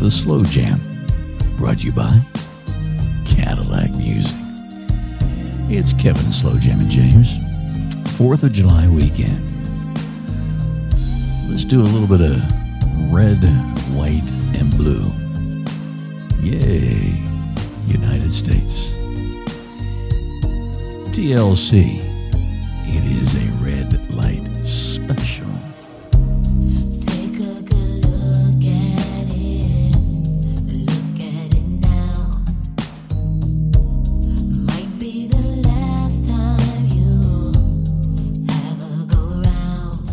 The Slow Jam, brought to you by Cadillac Music. It's Kevin Slow Jam and James, 4th of July weekend. Let's do a little bit of red, white, and blue. Yay, United States. TLC, it is a red light special. Take a good look at it. Look at it now. Might be the last time you ever go round.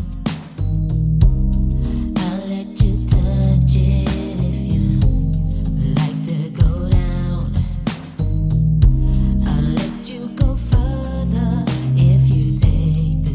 I'll let you touch it if you like to go down. I'll let you go further if you take the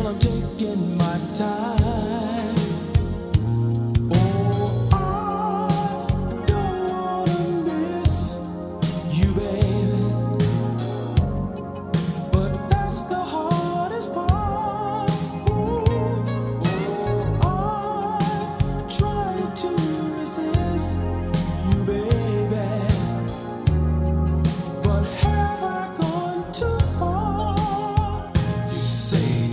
Still I'm taking my time. Oh, I don't wanna miss you, baby. But that's the hardest part. Ooh, oh, I try to resist you, baby. But have I gone too far? You say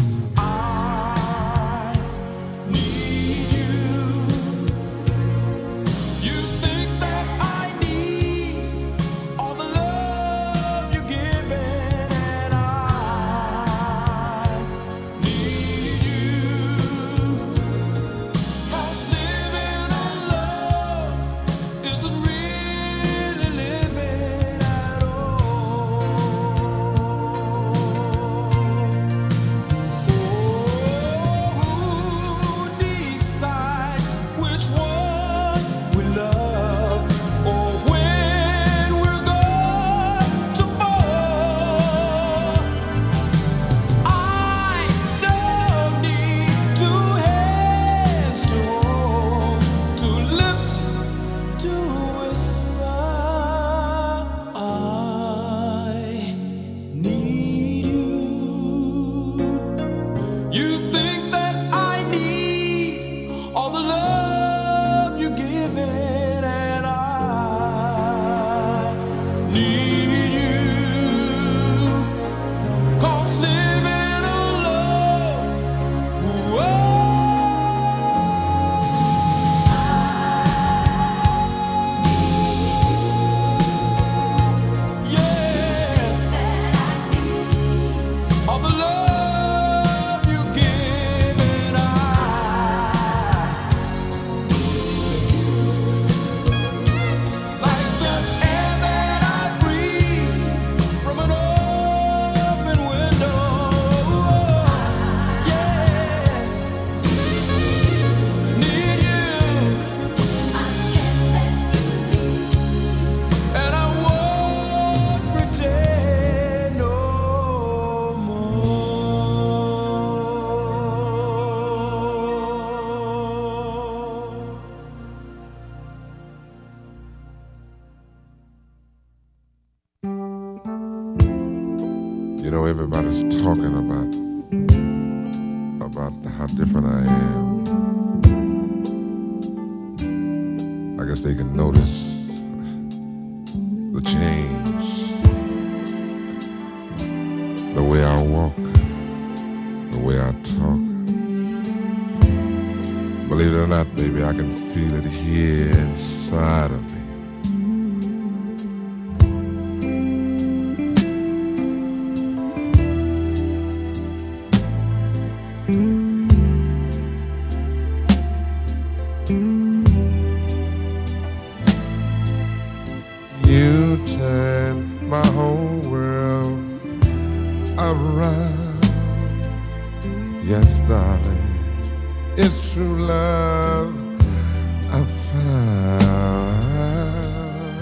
I need you. You think that I need all the love you're giving, and I need you. 'Cause living alone isn't really living at all. Who decides which one we love, or when we're going to fall? I don't need two hands to hold, two lips to whisper. I need you. You think that I need all the love you're giving, and I need you. 'Cause living alone, whoa, yeah, all the love you give, and like the air that I breathe from an open window. Yeah, need you, and I won't pretend no more. You know, everybody's talking about how different I am. I guess they can notice the change, the way I walk, the way I talk. Believe it or not, baby, I can feel it here inside of me. You turned my whole world around. Yes, darling, it's true love I found.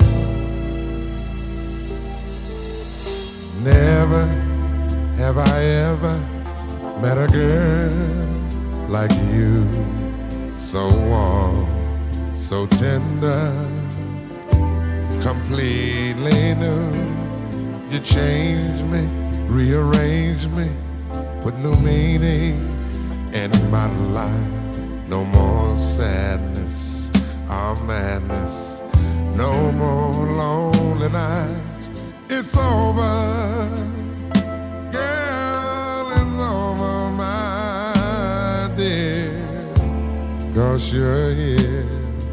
Never have I ever met a girl like you, so warm, so tender, completely new. You changed me, rearranged me, put new meaning in my life. No more sadness or madness, no more lonely nights. It's over, girl, it's over, my dear, 'cause you're here.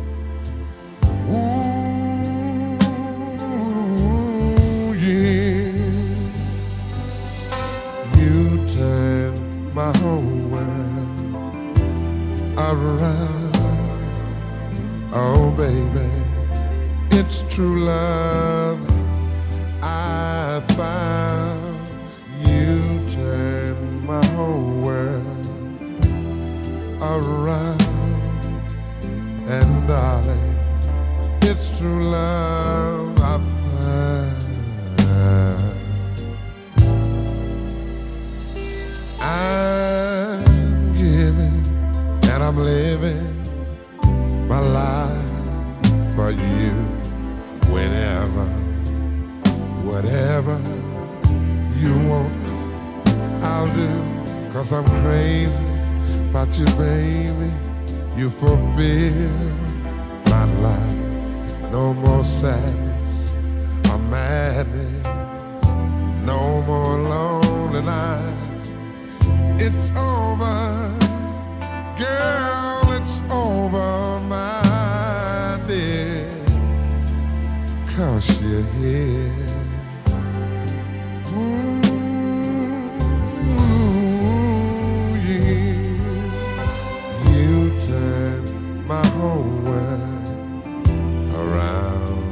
Ooh, yeah. You turned my whole world around. Oh, baby, it's true love I found. You turned my whole world around. And darling, it's true love I found. I I'm living my life for you. Whenever, whatever you want, I'll do. 'Cause I'm crazy about you, baby. You fulfill my life. No more sadness or madness. No more lonely nights. It's over, girl, it's over, my dear. 'Cause you're here. Ooh, yeah. You turn my whole world around.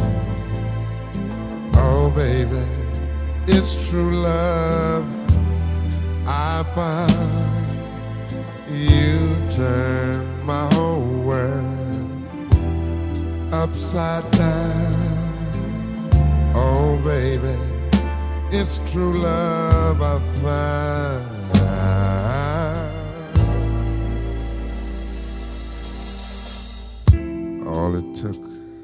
Oh, baby, it's true love I found. You turn my whole world upside down. Oh, baby, it's true love I found. All it took,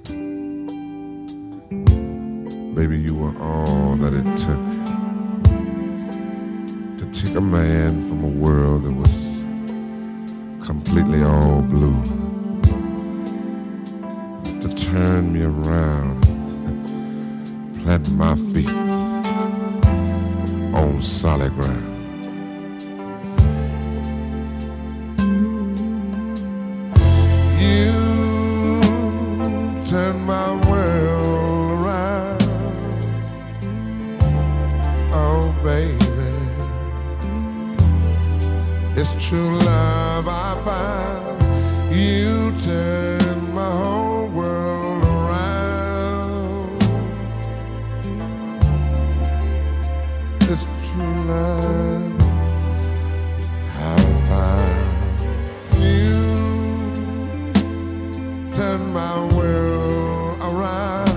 baby, you were all that it took to take a man from a world that was completely all blue, to turn me around and plant my feet on solid ground. You turn my world around. Oh, baby, it's true love I found. You turn my whole world around. It's true love I found. You turn my world around.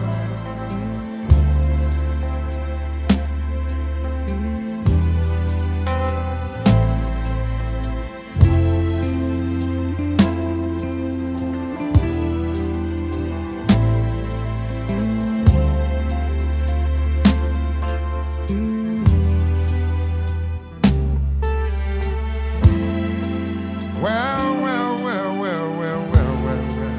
Well, well, well, well, well, well, well, well.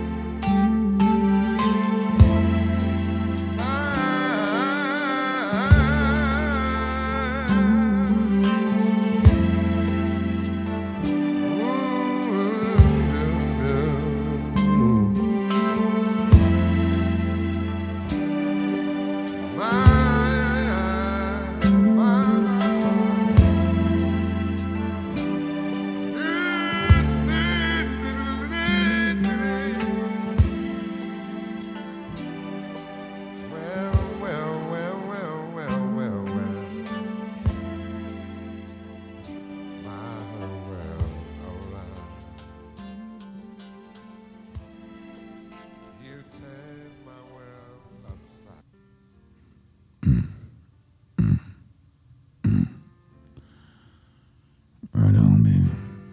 Right on, baby.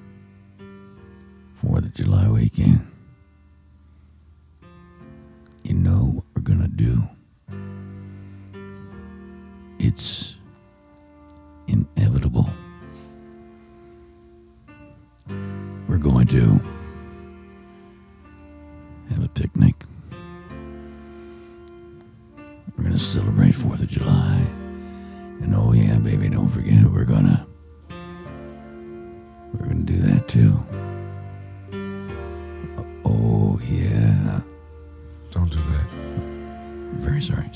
4th of July weekend. You know what we're gonna do. It's inevitable. We're going to have a picnic. We're gonna celebrate 4th of July. And oh yeah, baby, don't forget we're gonna do that too. Oh yeah. Don't do that. Very sorry.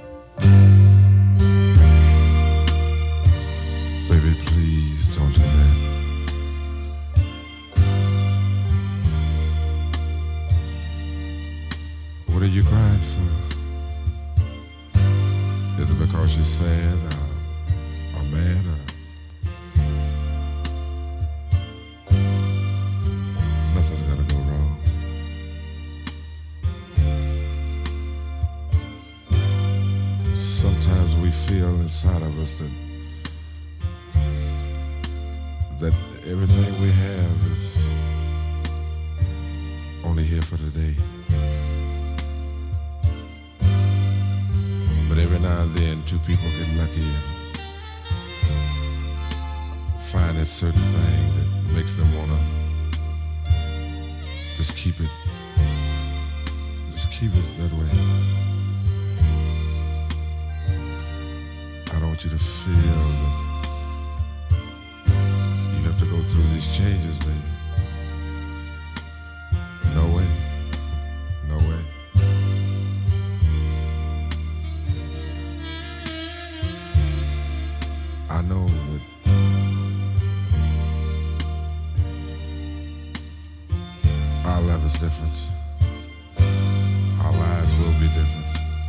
Baby, please don't do that. What are you crying for? Is it because you're sad or mad or nothing's gonna go wrong? Sometimes we feel inside of us that everything we have is for today. But every now and then, two people get lucky and find that certain thing that makes them want to just keep it that way. I don't want you to feel that you have to go through these changes, baby. No way. No way. I know that our love is different. Our lives will be different.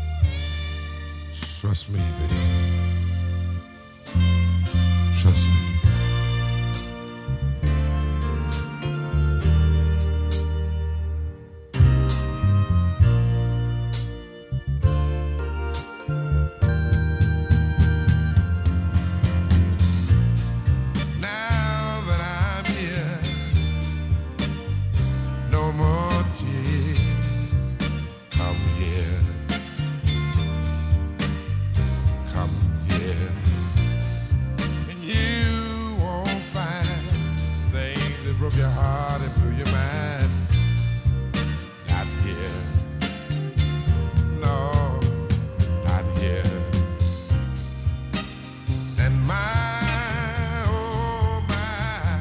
Trust me, baby. Trust me. Now that I'm here, no more tears. Come here. Come here. And you won't find things that broke your heart and blew your mind. Not here. No, not here. And oh my,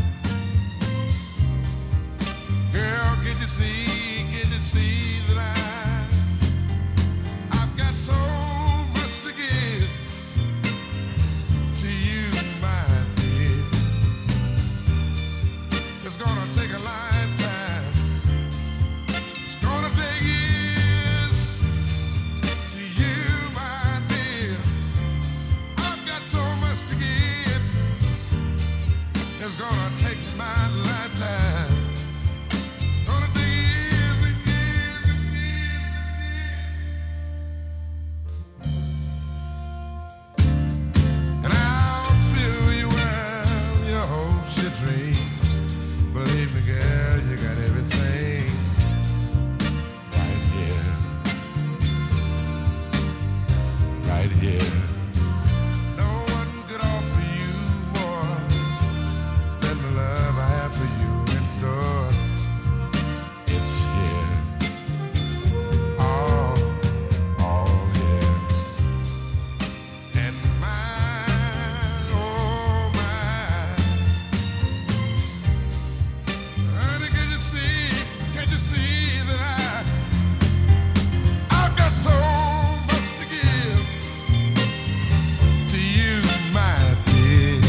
girl, can you see that I've got so much to give to you, my dear. It's gonna take a lifetime. It's gonna take years to you, my dear. I've got so much to give. It's gonna take my lifetime. It's gonna take years and years and years and I'll fill you well, your hopes, your dreams. Believe me, girl, you got everything right here. Right here. No one could offer you more than the love I have for you in store. It's here. All here. And oh my. Honey, can you see that I've got so much to give to you, my dear.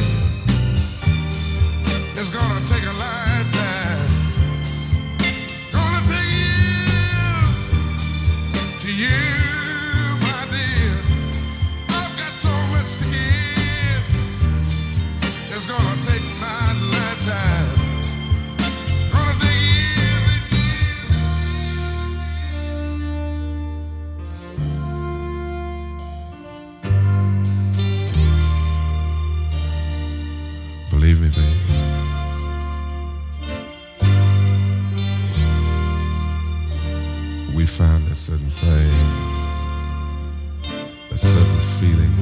It's gonna take a lifetime. It's gonna take years to you, my dear. I've got so much to give. It's gonna take my lifetime. It's gonna take years and years. Believe me, baby. We found that certain thing, that certain feeling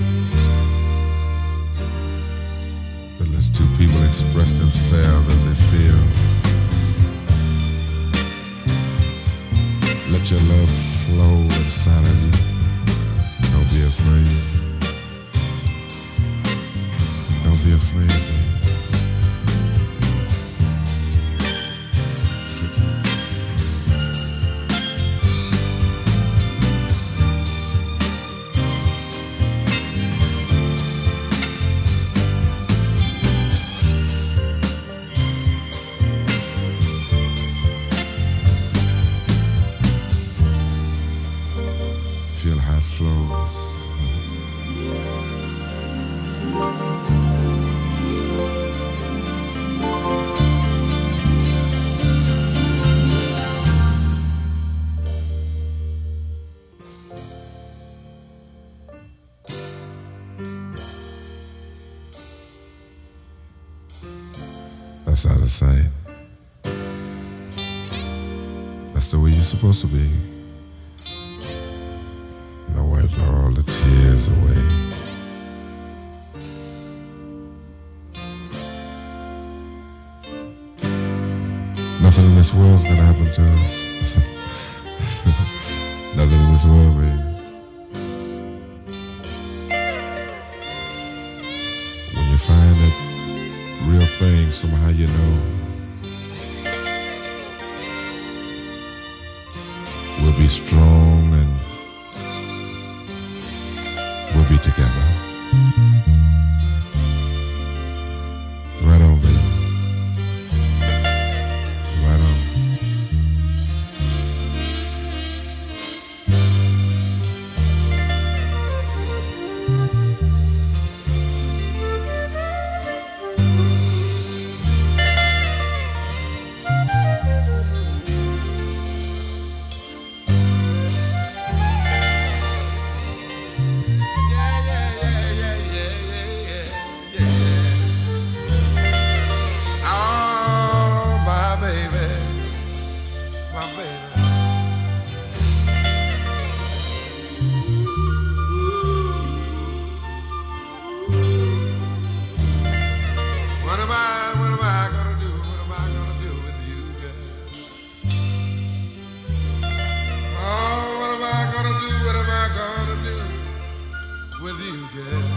that lets two people express themselves as they feel. Let your love flow inside of you. Don't be afraid. Don't be afraid, baby. Feel how it flows. That's out of sight. That's supposed to be. And I wiped all the tears away. Nothing in this world's gonna happen to us. Nothing in this world, baby. When you find that real thing, somehow you know we'll be strong and we'll be together. Right on, baby. Right on. Oh, my baby, my baby. What am I gonna do? What am I gonna do with you, girl? Oh, what am I gonna do? What am I gonna do with you, girl?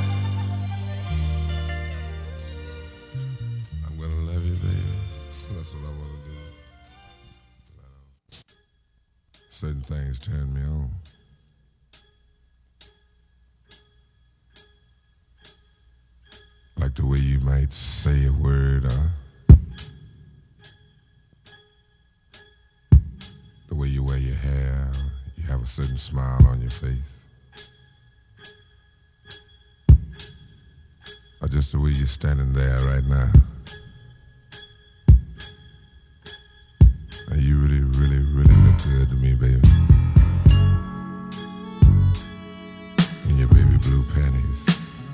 I'm gonna love you, baby. That's what I want to do. Certain things turn me on. Like the way you might say a word, the way you wear your hair, you have a certain smile on your face. Or just the way you're standing there right now. And you really, really, really look good to me, baby. In your baby blue panties.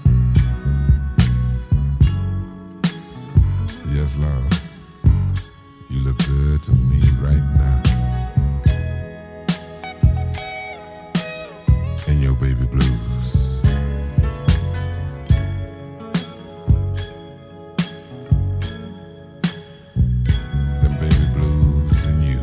Yes, love. You look good to me right now. In your baby blues. Them baby blues and you.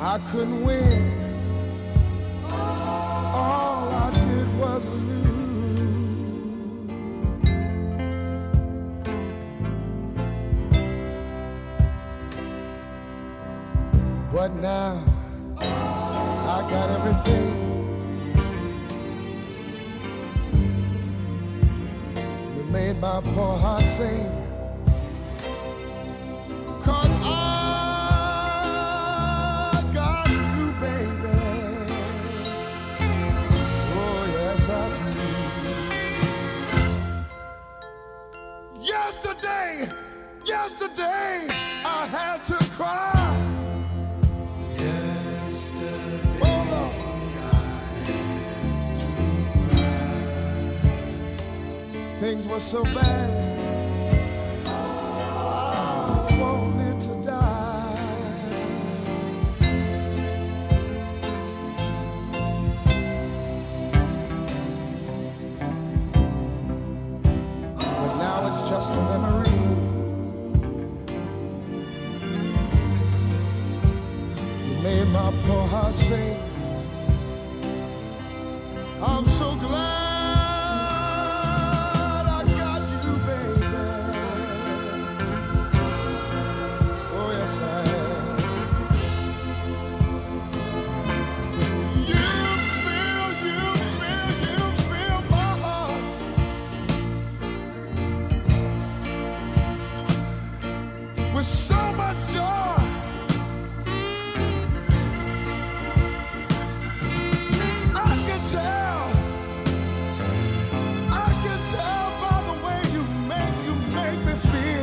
I couldn't win. All I did was lose. But now I got everything. You made my poor heart sing. 'Cause I got you, baby. Oh, yes, I do. Yesterday, I had to cry. Oh, Lord. Things were so bad. I wanted to die. But now it's just a memory. You made my poor heart sing. I'm so glad I got you, baby. Oh, yes, I am. You fill my heart with so much joy. I can tell by the way you make me feel.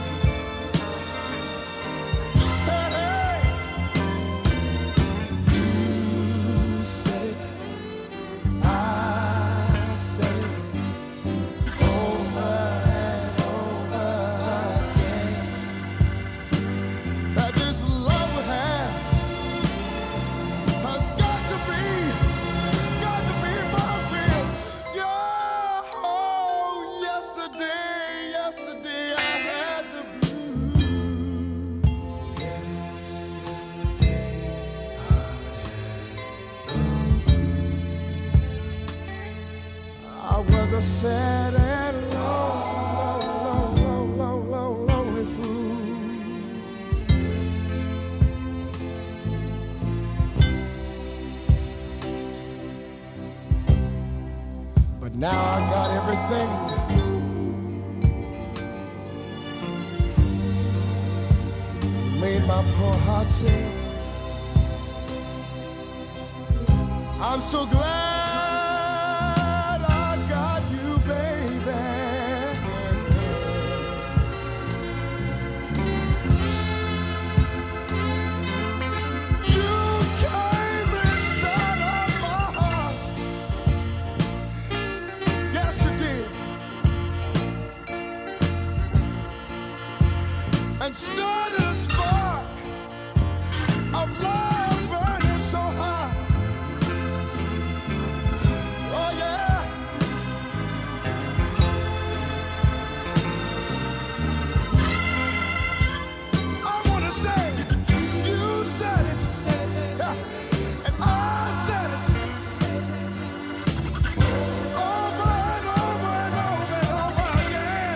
Hey, hey. You said it, I said it over and over again. That this love we have has got to be my real. Yeah, oh, yesterday I had the blues. I was a sad and lonely fool. But now I got everything. You made my poor heart sing. I'm so glad I got you, baby. You came inside of my heart. Yes, you did. And started a spark of love burning so high. Oh, yeah. I want to say, you said it, and I said it. Over and over and over and over again.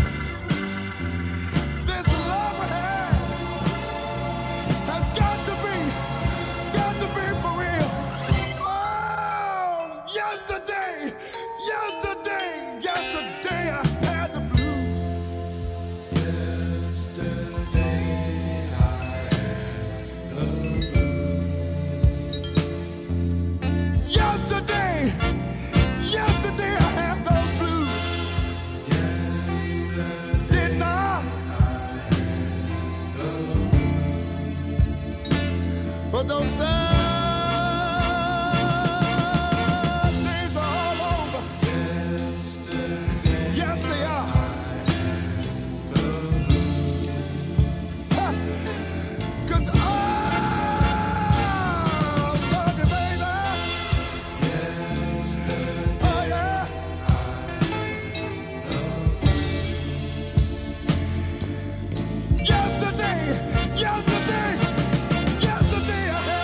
This love we have has got to be for real. Oh, yesterday I had the blues. Yesterday I had those blues. Didn't I? But those sad days are all over. Yes, they are. Huh. 'Cause I love you, baby. Oh, yeah. Yesterday I had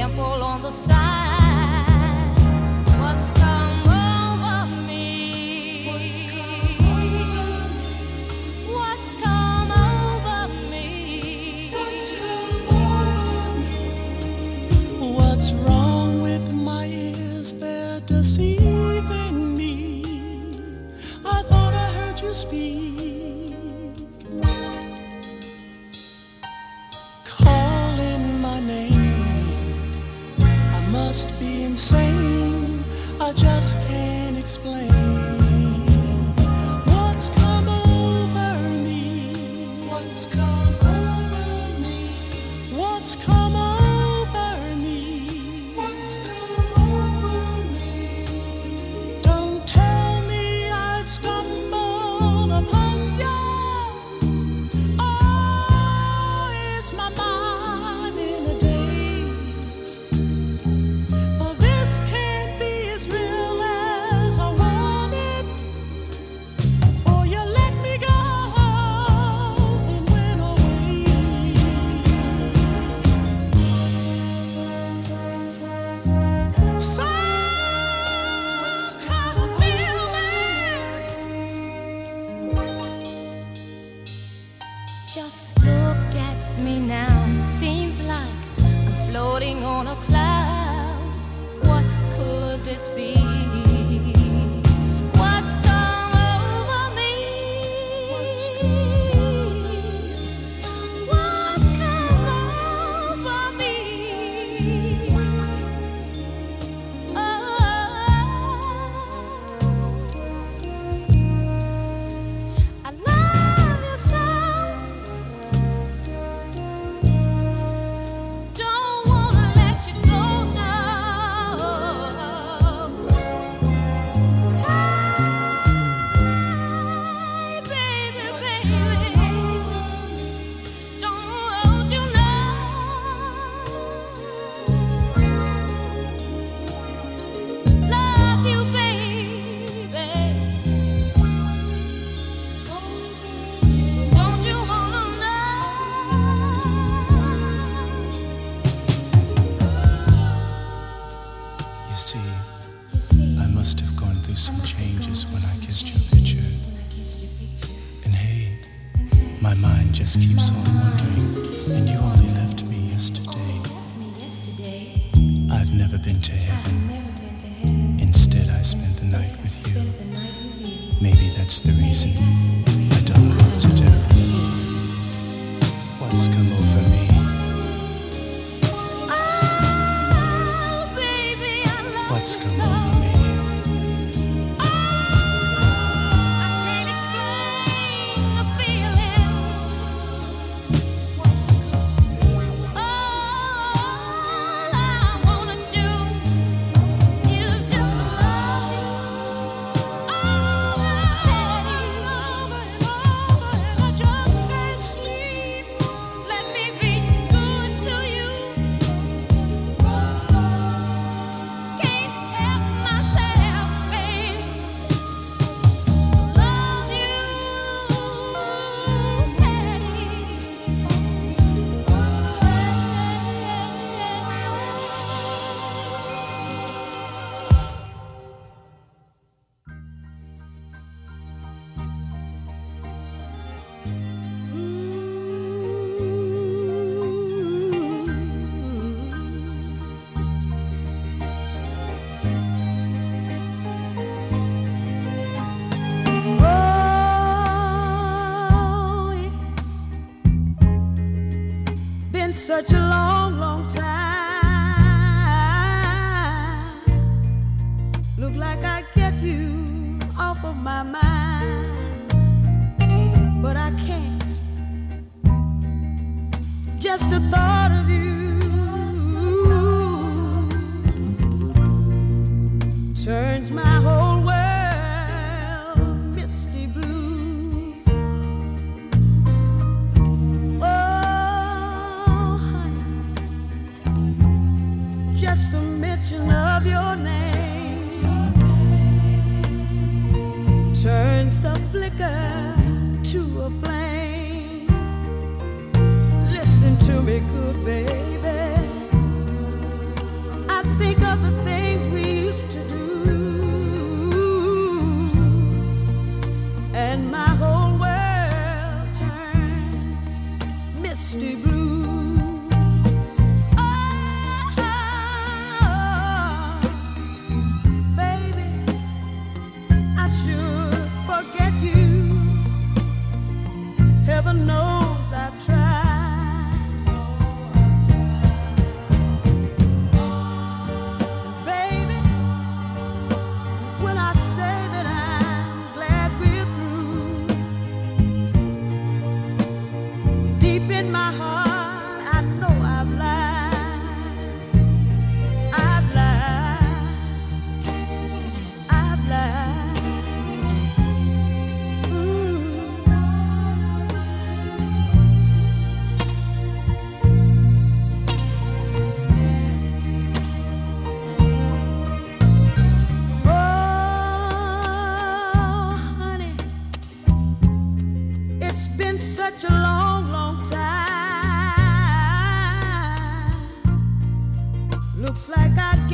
example on the side. What's come over me? What's come over me? What's come over me? What's come over me? What's wrong with my ears? They're deceiving me. I thought I heard you speak. Calling my name. I must be insane. I just can't explain. What's come over me? What's come over me? What's come over me? What's come over me? Don't tell me I've stumbled upon you. Oh, it's my mind in a daze. For this can't be as real as I want it. For you let me go and went away. Some kind of feeling. Just look at me now. Seems like I'm floating on a cloud. What could this be? What's come over me? What's come over me? I love you so. Don't wanna let you go now. Hey, baby, baby, don't you know? Love you, baby. Don't you wanna know? You see, I must have gone through some changes when I kissed your picture. And hey, my mind just keeps on wondering. And you only left me yesterday. I've never been to heaven. Instead, I spent the night with you. Maybe that's the reason I don't know what to do. What's come over me? Oh, baby, I love What's you come so. over me? I can't explain the feeling. What's come? All I wanna do is just love you. Oh, Teddy, And I just can't sleep. let me be good to you. Can't help myself, babe. Love you, Oh, it's been such a long, long time. Look like I get you off of my mind, but I can't. Just the thought of you turns my whole world misty blue. Oh, honey, just a mention of your name turns the flicker to a flame. Listen to me, good baby.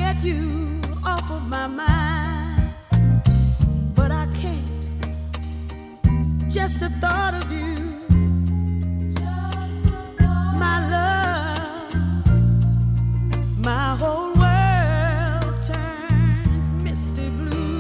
get you off of my mind, but I can't. Just the thought of you, my love, my whole world turns misty blue.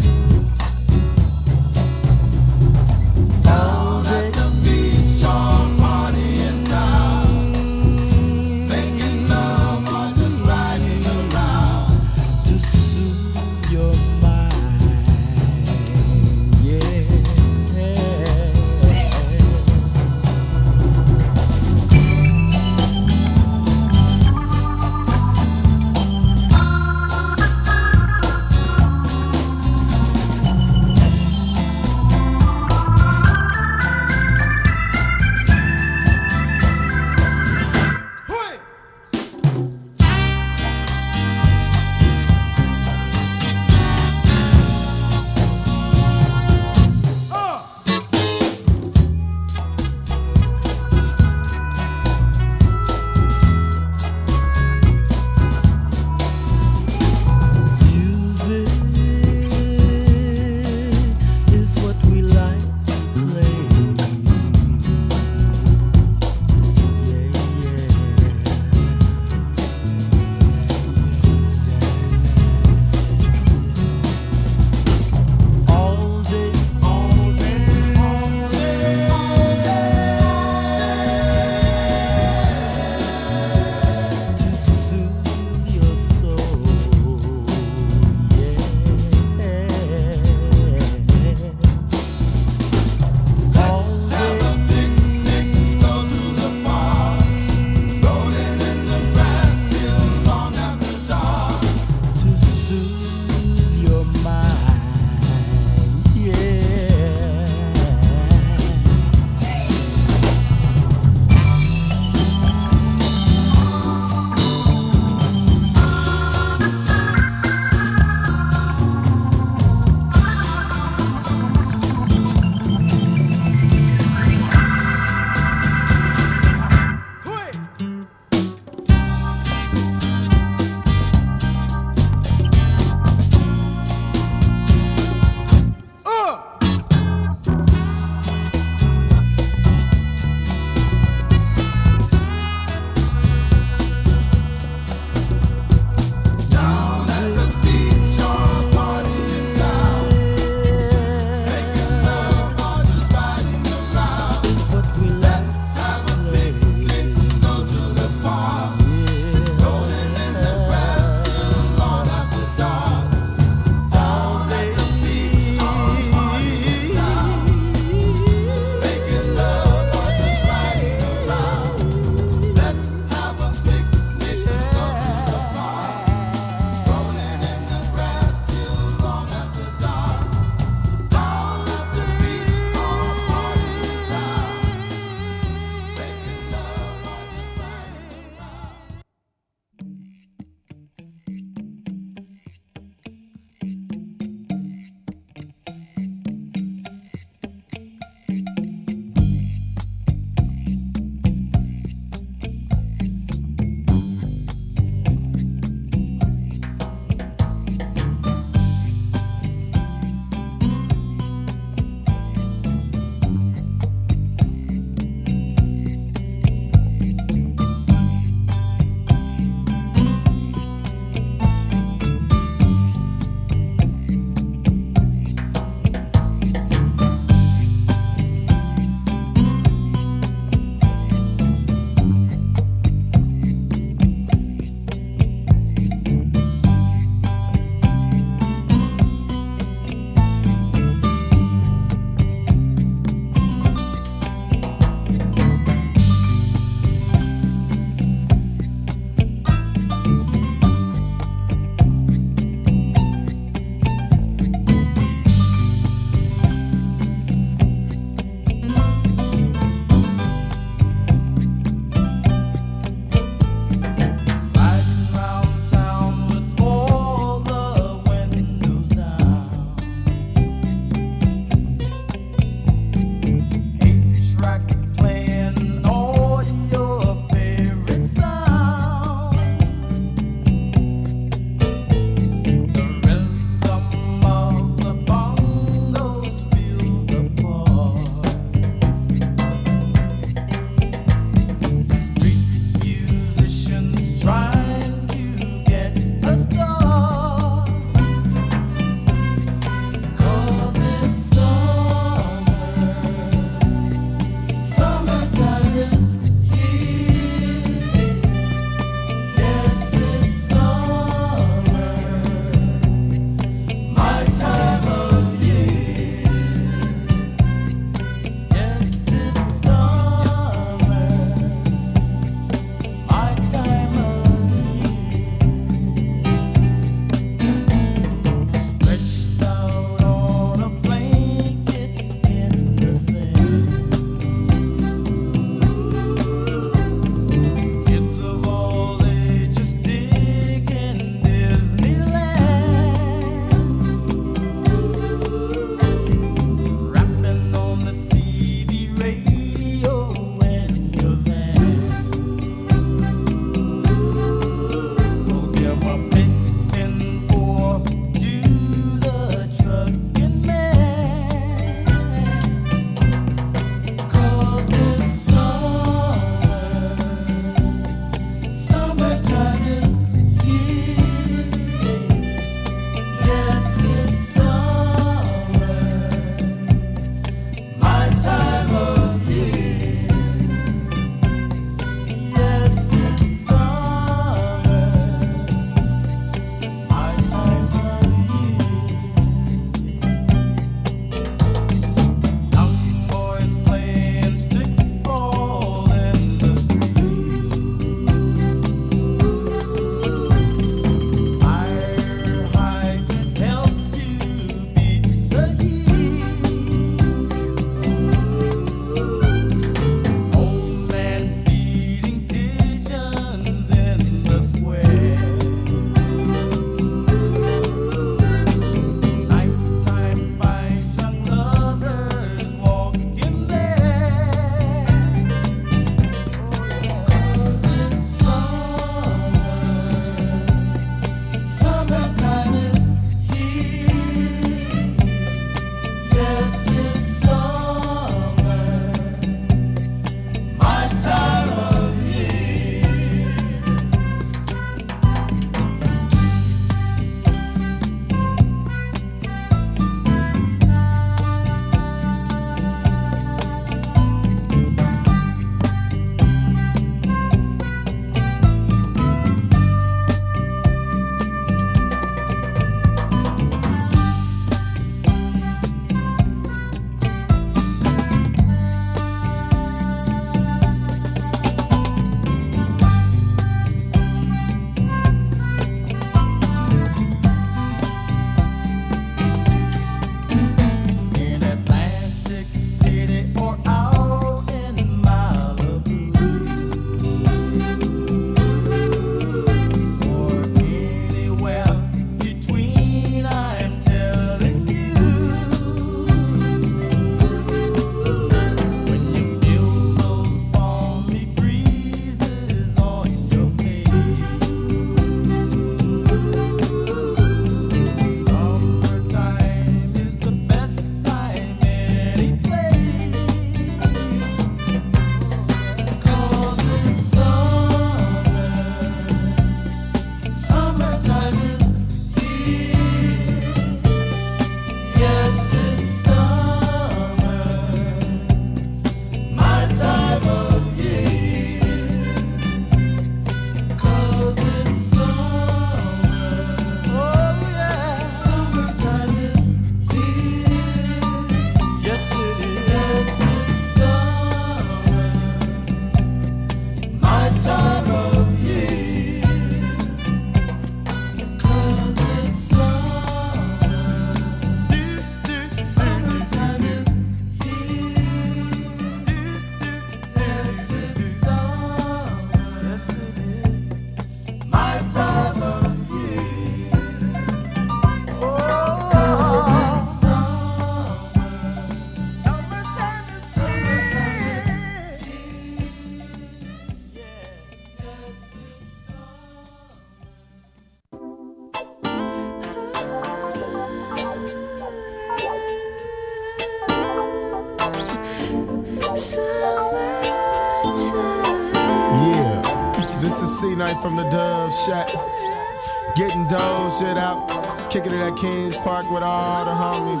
C-Night from the Dove Shack. Getting dough, shit out. Kicking it at Kings Park with all the homies.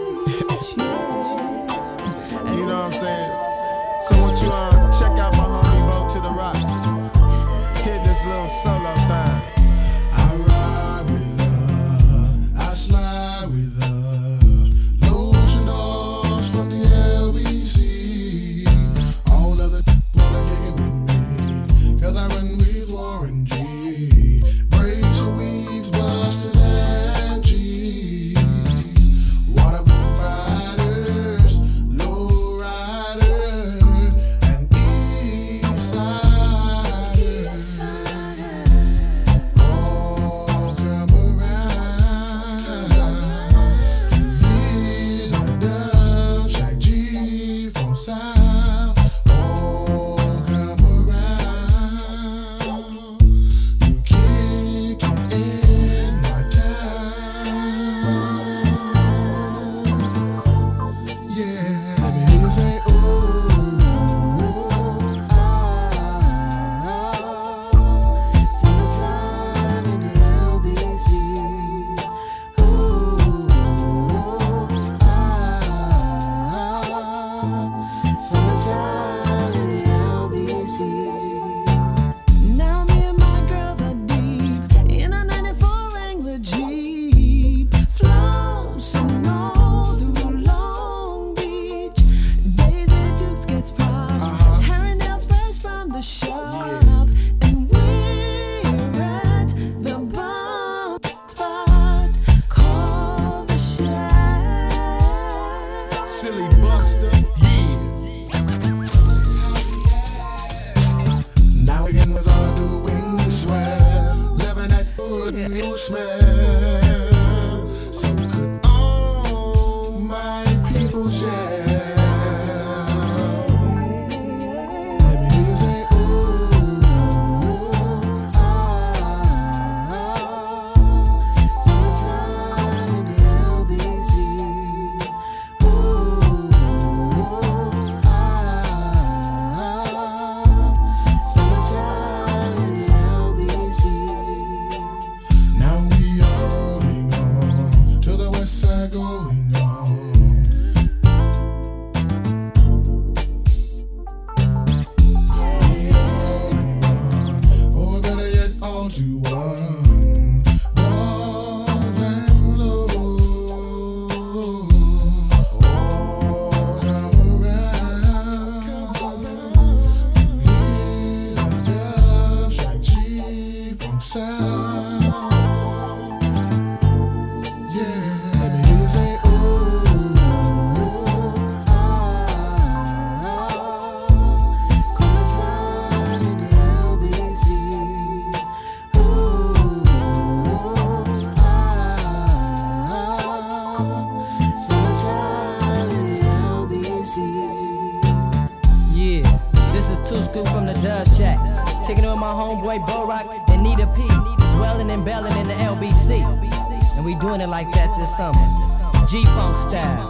You know what I'm saying? So what you check out my homie Vote to the Rock. Hit this little solo thing. I ride with her, I slide with her. Lotion doors from the LBC. All of the wanna kick it with me. Cause I run with Warren G. Braids and weaves, busters and G. Waterproof fighters, low riders, and east siders. All come around to hear the Dove Shack G-Funk sound. All come around to kick it in my town. Yeah, let me hear you say, ooh, summertime in the LBC. Summertime in the LBC. Now me and my girls are deep in a 94 Wrangler Jeep, flossing all through Long Beach. Daisy Dukes gets props, hair and nails fresh from the shop, and we're at the bomb spot called the Shack. Silly Buster, yeah. Now again was all doing swell, living that good new smell. So could all my people share? Let me hear you say, ooh, summertime in the LBC. Summertime in the LBC. Now we are rolling on to the west side going on. We are rolling on, or better yet, all to one. Lows and lows, all come around. Hear the Dove Shack G-Funk sound. Yeah, let me hear you say, ooh, summertime in the LBC. Summertime in the LBC. Yeah, this is Two Scoop from the Dove Shack. Kicking it with my homeboy Bo Rock and Nita P. Dwelling and belling in the LBC. And we doing it like that this summer. G-Funk style.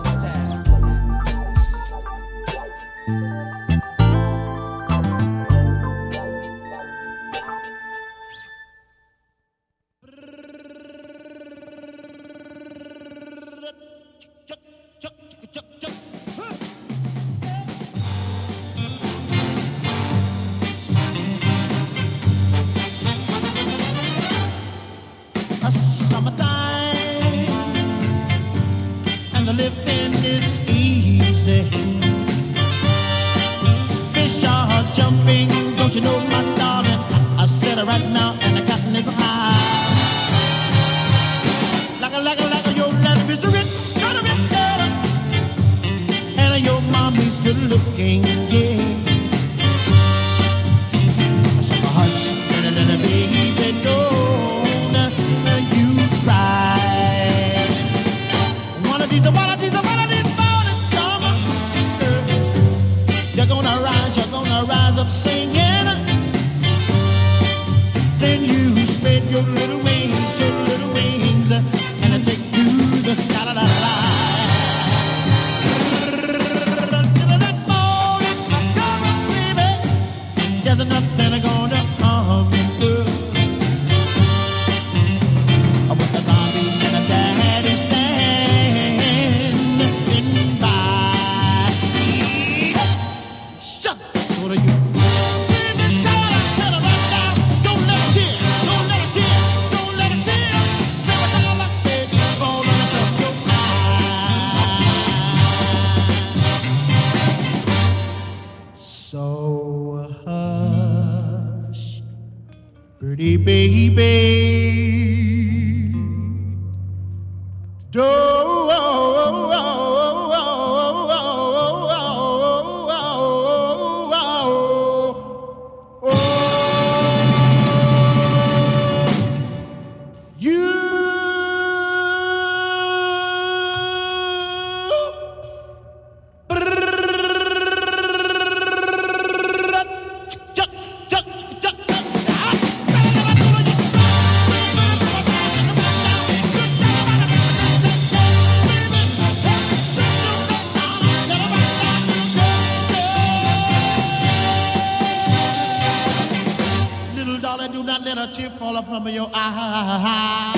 Summertime and the living is easy. Fish are jumping, don't you know, my darling? I said it right now, and the cotton is high. Like a your land is rich, kind of rich girl, and your mommy's good looking, yeah. So hush, little baby, don't you cry. One of these mornings come, you're gonna rise up singing. Then you spread your little wings, and take to the sky. La, la, la. That morning, come on, baby. There's nothing gonna harm you. pretty baby. Do not let a tear fall from your eye.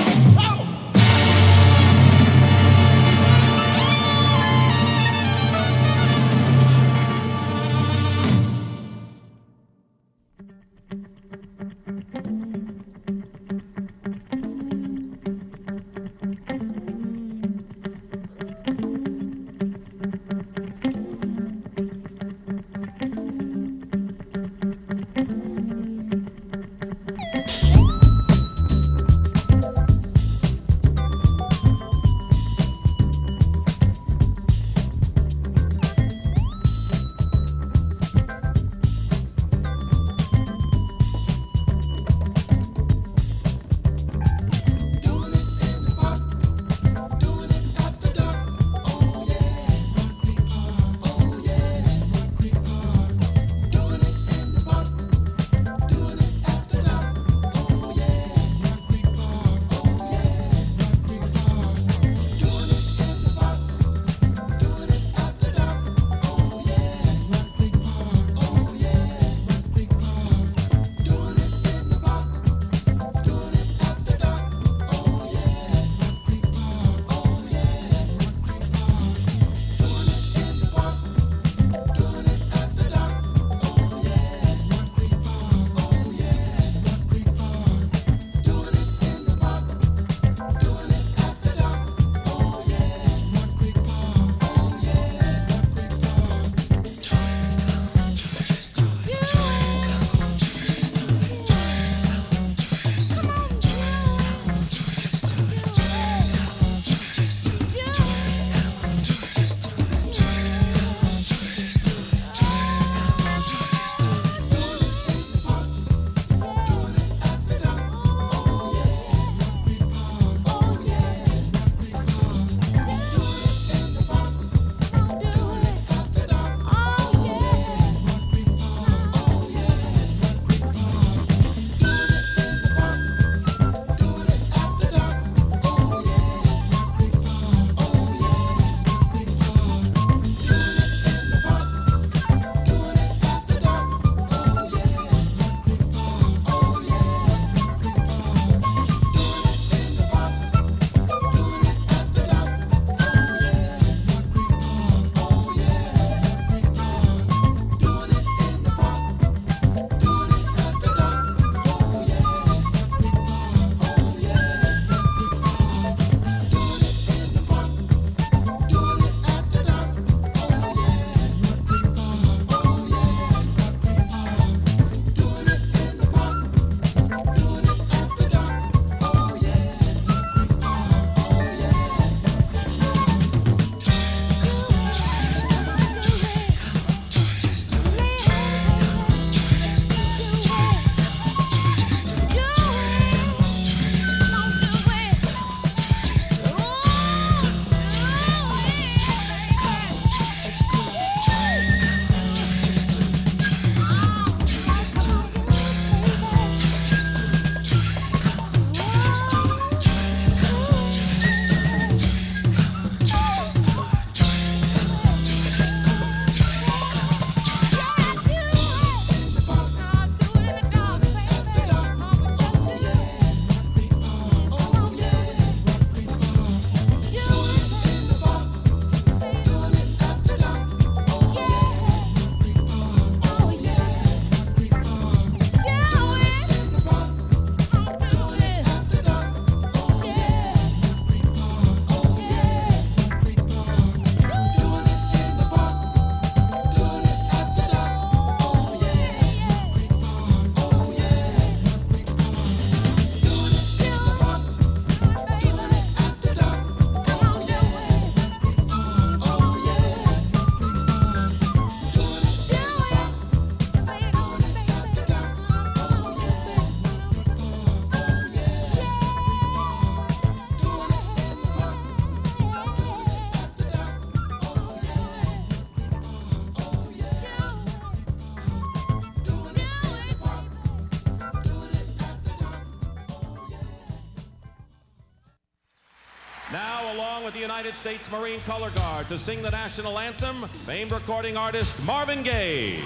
Now, along with the United States Marine Color Guard to sing the national anthem, famed recording artist Marvin Gaye.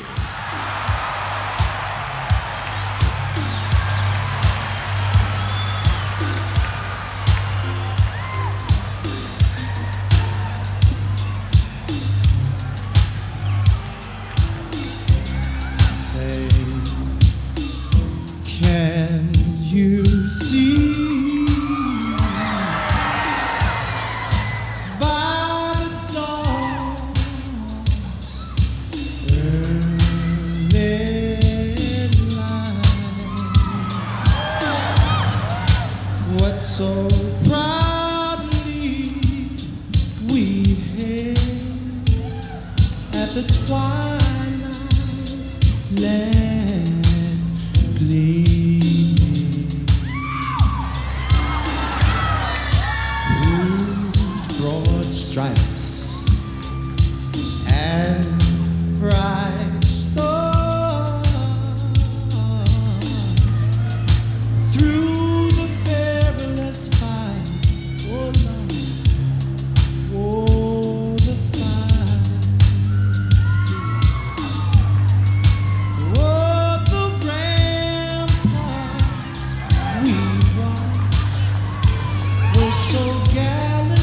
Can you see by the dawn's early light what so proudly we hailed at the twilight's last gleam? Stripes and bright stars through the perilous fight, oh Lord, oh the fight, oh the ramparts we walked were so gallantly.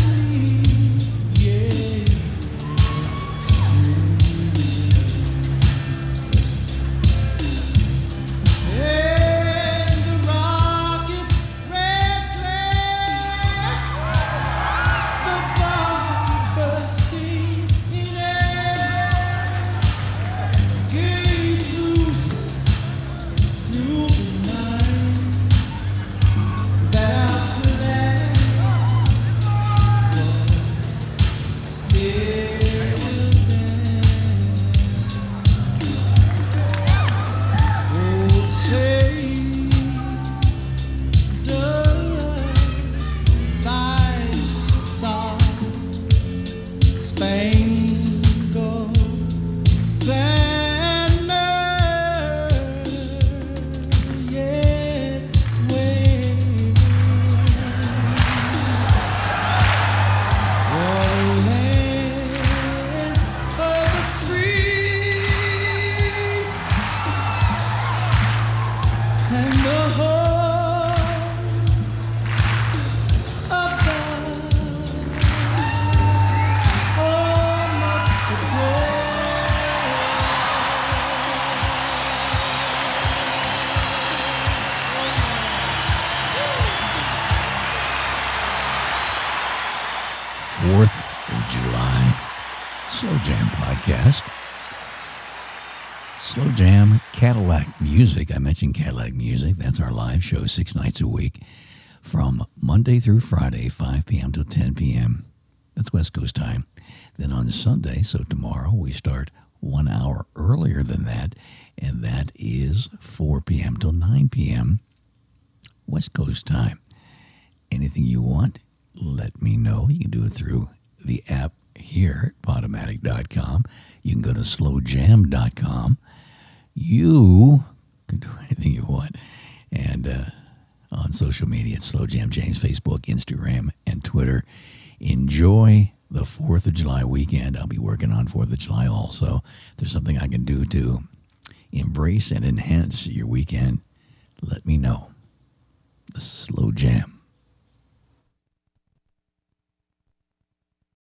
Slow Jam, Cadillac Music. I mentioned Cadillac Music. That's our live show 6 nights a week from Monday through Friday, 5 p.m. till 10 p.m. That's West Coast time. Then on Sunday, so tomorrow, we start 1 hour earlier than that, and that is 4 p.m. till 9 p.m. West Coast time. Anything you want, let me know. You can do it through the app here at Podomatic.com. You can go to slowjam.com. You can do anything you want. And on social media, it's Slow Jam James, Facebook, Instagram, and Twitter. Enjoy the 4th of July weekend. I'll be working on 4th of July also. If there's something I can do to embrace and enhance your weekend, let me know. The Slow Jam.